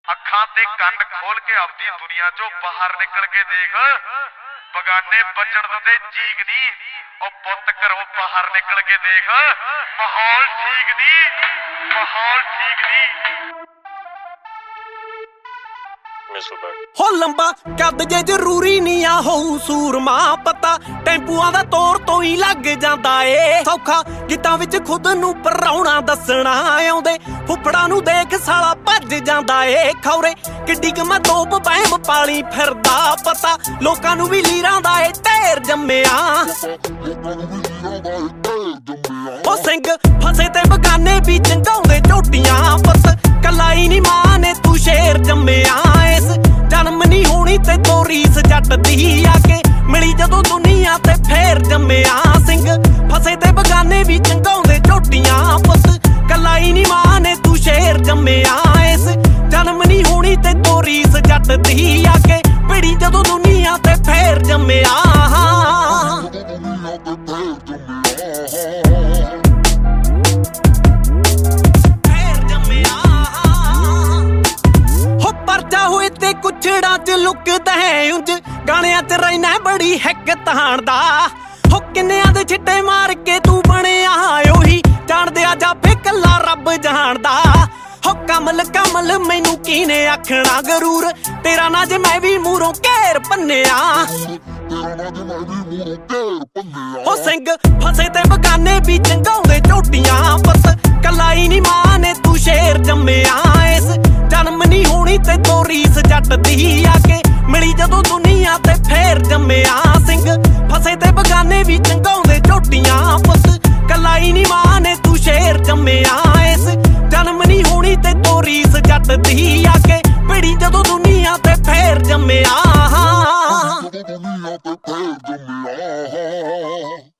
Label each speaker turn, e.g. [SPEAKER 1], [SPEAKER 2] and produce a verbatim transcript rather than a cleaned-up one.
[SPEAKER 1] ਅੱਖਾਂ ਤੇ ਕੰਨ ਖੋਲ ਕੇ ਆਪਦੀ ਦੁਨੀਆ ਚੋਂ ਬਾਹਰ ਨਿਕਲ ਕੇ ਦੇਖ। ਬਗਾਨੇ ਬਚਣ ਦਿੰਦੇ ਜੀਗ ਨਹੀਂ, ਉਹ ਪੁੱਤ ਘਰੋਂ ਬਾਹਰ ਨਿਕਲ ਕੇ ਦੇਖ। ਮਾਹੌਲ ਠੀਕ ਨਹੀਂ, ਮਾਹੌਲ ਠੀਕ ਨਹੀਂ।
[SPEAKER 2] ਹੋ ਲੰਬਾ ਕੱਦ ਜੇ ਜ਼ਰੂਰੀ ਨਹੀਂ ਆ ਹੋਊ ਸੂਰਮਾ, ਪਤਾ ਟੈਂਪੂਆਂ ਦਾ ਤੋਰ ਤੋਂ ਹੀ ਲੱਗ ਜਾਂਦਾ ਏ ਸੌਖਾ। ਗੀਤਾਂ ਵਿੱਚ ਖੁਦ ਨੂੰ ਪਰਾਉਣਾ ਦੱਸਣਾ ਆਉਂਦੇ, ਫੁੱਫੜਾਂ ਨੂੰ ਦੇਖ ਸਾਲਾ ਭੱਜ ਜਾਂਦਾ ਏ ਖੌਰੇ। ਕਿੱਡੀ ਕ ਮੈਂ ਤੋਪ ਬੈਮ ਪਾਲੀ ਫਿਰਦਾ, ਪਤਾ ਲੋਕਾਂ ਨੂੰ ਵੀ ਲੀਰਾਂ ਦਾ ਏ ਢੇਰ ਜੰਮਿਆ। ਉਹ ਸਿੰਘ ਫਸੇ ਤੇ ਬਗਾਨੇ ਵੀ ਚੰਗਾਉਂਦੇ ਝੋਟੀਆਂ, ਪੁੱਤ ਕੱਲਾ ਹੀ ਨੀ ਮਾਂ ਨੇ ਤੂੰ ਸ਼ੇਰ ਜੰਮਿਆ। ਇਸ ਜਨਮ ਨੀ ਹੋਣੀ ਤੇ ਤੋਰੀਸ ਜੱਟ ਦੀ, ਆ ਕੇ ਮਿਲੀ ਜਦੋਂ ਦੁਨੀਆ ਤੇ ਫੇਰ ਜੰਮਿਆ। ਸਿੰਘ ਫਸੇ ਤੇ ਬਗਾਨੇ ਵੀ ਚੰਗਾਉਂਦੇ ਝੋਟੀਆਂ, ਪੁੱਤ ਕੱਲਾ ਹੀ ਨੀ ਮਾਂ ਨੇ ਤੂੰ ਸ਼ੇਰ ਜੰਮਿਆ। ਇਸ ਜਨਮ ਨੀ ਹੋਣੀ ਤੇ ਤੋਰੀਸ ਜੱਟ ਦੀ, ਆ ਕੇ ਮਿਲੀ ਜਦੋਂ ਦੁਨੀਆ ਤੇ ਫੇਰ ਜੰਮਿਆ। ਕੁਛੜਾਂ ਚ ਲੁਕਦਾ ਹੈ ਉਂਝ, ਗਾਣਿਆਂ ਚ ਰਹਿਣਾ ਬੜੀ ਹੈਕ ਤਹਾਣ ਦਾ। ਹੋ ਕਿੰਨਿਆਂ ਦੇ ਛਿੱਟੇ ਮਾਰ ਕੇ ਤੂੰ ਬਣਿਆ ਉਹੀ, ਜਾਣਦੇ ਆ ਜਾਫੇ ਕੱਲਾ ਰੱਬ ਜਾਣਦਾ। ਹੋ ਕਮਲ ਕਮਲ ਮੈਨੂੰ ਕੀਨੇ ਆਖਣਾ ਗਰੂਰ, ਤੇਰਾ ਨਾ ਜੇ ਮੈਂ ਵੀ ਮੂਹਰੋਂ ਘੇਰ ਭੰਨਿਆ। ਹੋ ਸਿੰਘ ਫਸੇ ਤੇ ਬਗਾਨੇ ਵੀ ਚੰਗਾਉਂਦੇ ਝੋਟੀਆਂ, ਪੁੱਤ ਕੱਲਾ ਹੀ ਨੀ ਮਾਂ ਨੇ ਤੂੰ ਸ਼ੇਰ ਜੰਮਿਆ। ਇਸ ਜਨਮ ਨੀ ਹੋਣੀ ਤੇ ਤੋਰੀਸ ਜੱਟ ਦੀ, ਆ ਕੇ ਮਿਲੀ ਜਦੋਂ ਦੁਨੀਆ ਤੇ ਫੇਰ ਜੰਮਿਆ। ਸਿੰਘ ਫਸੇ ਤੇ ਬਗਾਨੇ ਵੀ ਚੰਗਾਉਂਦੇ ਝੋਟੀਆਂ, ਪੁੱਤ ਕੱਲਾ ਹੀ ਨੀ ਮਾਂ ਨੇ ਤੂੰ ਸ਼ੇਰ ਜੰਮਿਆ। ਇਸ ਜਨਮ ਨੀ ਹੋਣੀ ਤੇ ਤੋਰੀਸ ਜੱਟ ਦੀ, ਆ ਕੇ ਮਿਲੀ ਜਦੋਂ ਦੁਨੀਆ ਤੇ ਫੇਰ ਜੰਮਿਆ।